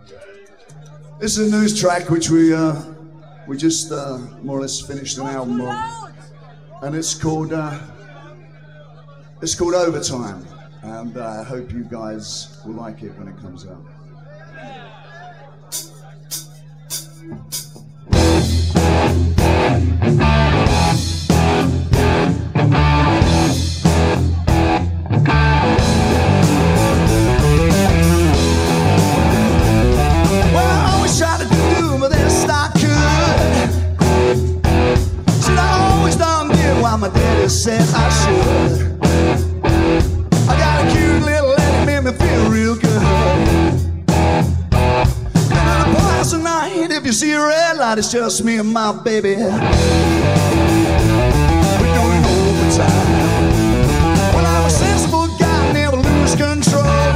This is a news track which we just more or less finished an album on, and it's called Overtime, and I hope you guys will like it when it comes out. My daddy said I should. I got a cute little lady, made me feel real good. And in the bars tonight, if you see a red light, it's just me and my baby. We're doing overtime. Well, I'm a sensible guy, never lose control.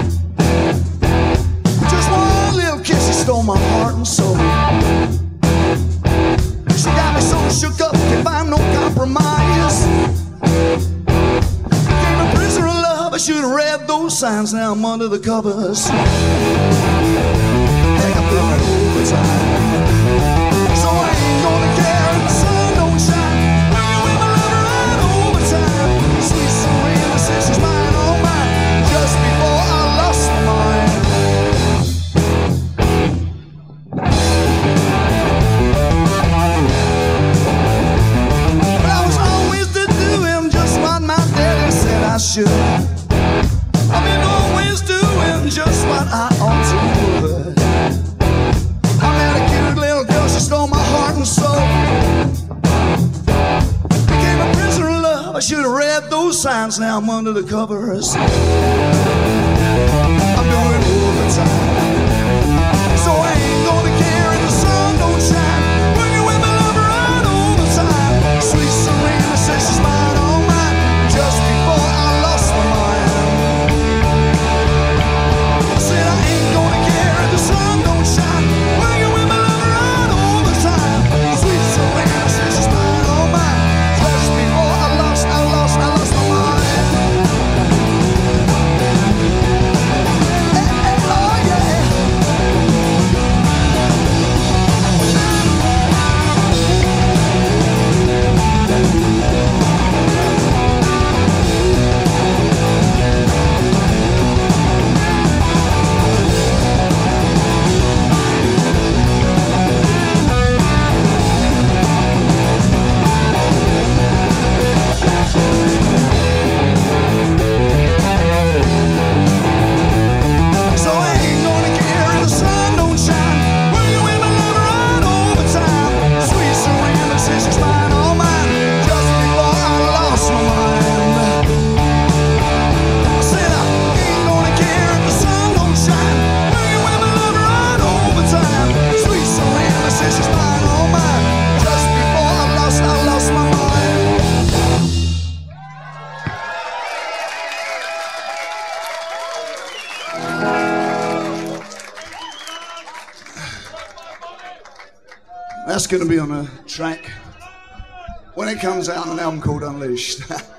Just one little kiss, she stole my heart and soul. She got me so shook up, can't find no compromise. Became a prisoner of love, I should have read those signs. Now I'm under the covers. Think I'm doing overtime. So I ain't gonna care if the sun don't shine. When you with my lover right overtime. Sweet Serena says she's mine, all mine. Just before I lost my mind. I should. I've been always doing just what I ought to would. I met a cute little girl, she stole my heart and soul. Became a prisoner of love, I should have read those signs. Now I'm under the covers. I'm doing overtime. So I ain't gonna care if the sun don't shine. When you're with my lover right overtime. Sweet Serena says she's mine, all mine. Just before I lost my mind. I said I ain't gonna care if the sun don't shine. When you're with my lover right overtime. Sweet Serena says she's mine, all mine. Just before I lost my mind. Hey, hey, oh yeah. So I ain't gonna care if the sun don't shine. When you're with my lover right overtime. Sweet Serena says she's mine, all mine. Just before I lost my mind. I said I ain't gonna care if the sun don't shine. When you're with my lover right overtime. Sweet Serena says she's mine, all mine. Just before I lost my mind. That's going to be on a track when it comes out on an album called Unleashed.